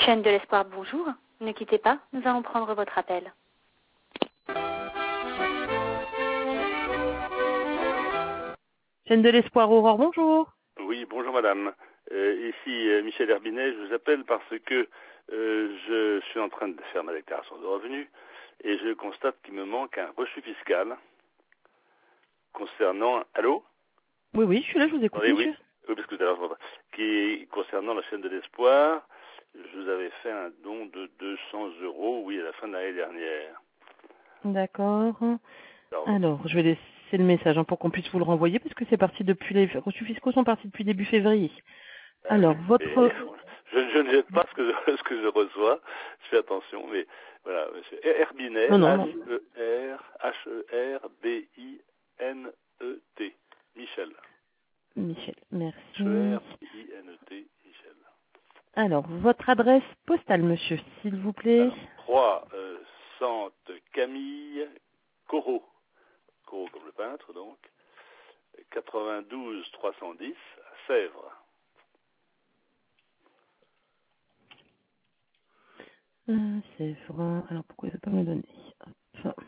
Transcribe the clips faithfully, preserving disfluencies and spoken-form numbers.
Chaîne de l'espoir, bonjour. Ne quittez pas, nous allons prendre votre appel. Chaîne de l'espoir, Aurore, bonjour. Oui, bonjour madame. Euh, ici euh, Michel Herbinet, je vous appelle parce que euh, je suis en train de faire ma déclaration de revenus et je constate qu'il me manque un reçu fiscal concernant... Allô? Oui, oui, je suis là, je vous écoute, Oui, monsieur. oui, oui, parce que tout à l'heure, je m'entends. Qui concernant la chaîne de l'espoir, je vous avais fait un don de deux cents euros, oui, à la fin de l'année dernière. D'accord. Alors, Alors, je vais laisser le message hein, pour qu'on puisse vous le renvoyer parce que c'est parti depuis les reçus fiscaux sont partis depuis début février. ben Alors, oui, votre... et je, je ne jette pas ce que je, ce que je reçois, je fais attention, mais voilà, monsieur Herbinet, Non, non, non. H-E-R-H-E-R-B-I-N-E-T, Michel. Michel, merci. H-E-R-B-I-N-E-T, Michel. Alors, votre adresse postale, monsieur, s'il vous plaît. Alors, trois, euh, Sante Camille Corot, Corot comme le peintre, donc, quatre-vingt-douze trois cent dix, à Sèvres. Euh, c'est vrai. Alors, pourquoi il ne veut pas me donner Hop.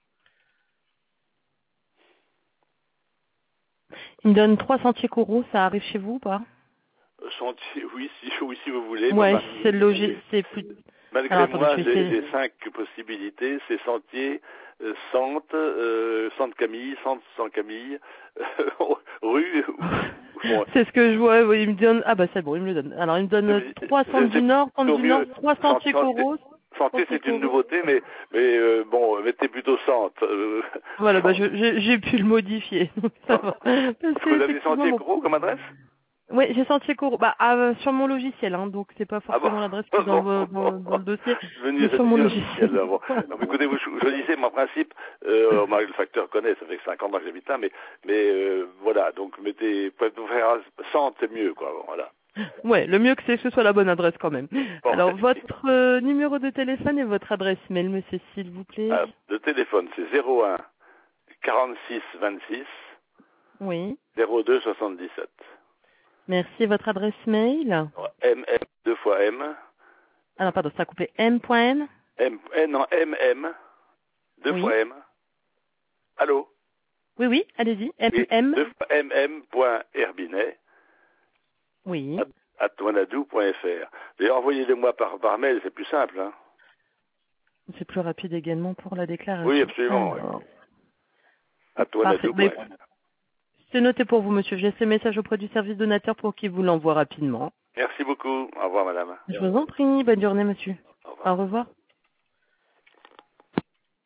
Il me donne trois sentiers coraux, ça arrive chez vous ou pas? Chantier, oui, si, oui, si vous voulez. Mais Ouais, enfin, c'est logique, c'est plus... Alors, malgré attendez, je moi, vais j'ai essayer. j'ai cinq possibilités. C'est Sentier, euh, Sante, euh, Sante Camille, Sante sans Camille, euh, rue. Bon, C'est ce que je vois, oui, il me donne... Ah bah c'est bon, il me le donne. Alors, il me donne trois c'est centres du Nord, centre plutôt du Nord, mieux. trois sentiers Sentier, coraux, Sentier, sentiers c'est une coraux. nouveauté, mais, mais euh, bon, mettez plutôt Sante. Euh, Voilà, bah Sante. je- j'ai j'ai pu le modifier, donc ça va. Parce Parce que que vous avez effectivement, Sentier bon... Corot comme adresse? Oui, j'ai sentier coraux. Bah, ah, sur mon logiciel, hein, donc c'est pas Ah bon, forcément l'adresse qui est dans, bon. le- dans, dans le dossier, Venu mais à sur cette mon union logiciel. officielle. Là, bon. Voilà. Non, mais écoutez, vous choisissez mon principe. Euh, moi, le facteur connaît, ça fait que cinq ans que j'habite là, mais, mais euh, voilà, donc mettez, pour faire cent, c'est mieux, quoi. Bon, voilà. Ouais, le mieux que c'est que ce soit la bonne adresse quand même. Bon, Alors, votre euh, numéro de téléphone et votre adresse mail, monsieur, s'il vous plaît. ah, le téléphone, c'est zéro un quarante-six vingt-six Oui. zéro deux soixante-dix-sept. Merci. Votre adresse mail. M M, deux fois M. Ah non, pardon, ça a coupé. M.N. M, M, non, M M, deux Oui. fois M. Allô? Oui, oui, allez-y. Oui, M M. deux fois M M point Herbinet. Oui. at wanadoo point f r. D'ailleurs, envoyez-les-moi par, par mail, c'est plus simple. Hein. C'est plus rapide également pour la déclaration. Oui, absolument. Oui. Alors, at parfait. wanadoo point f r. Mais c'est noté pour vous, monsieur. Je laisse le message auprès du service donateur pour qu'il vous l'envoie rapidement. Merci beaucoup. Au revoir, madame. Je vous en prie. Bonne journée, monsieur. Au revoir. Au revoir.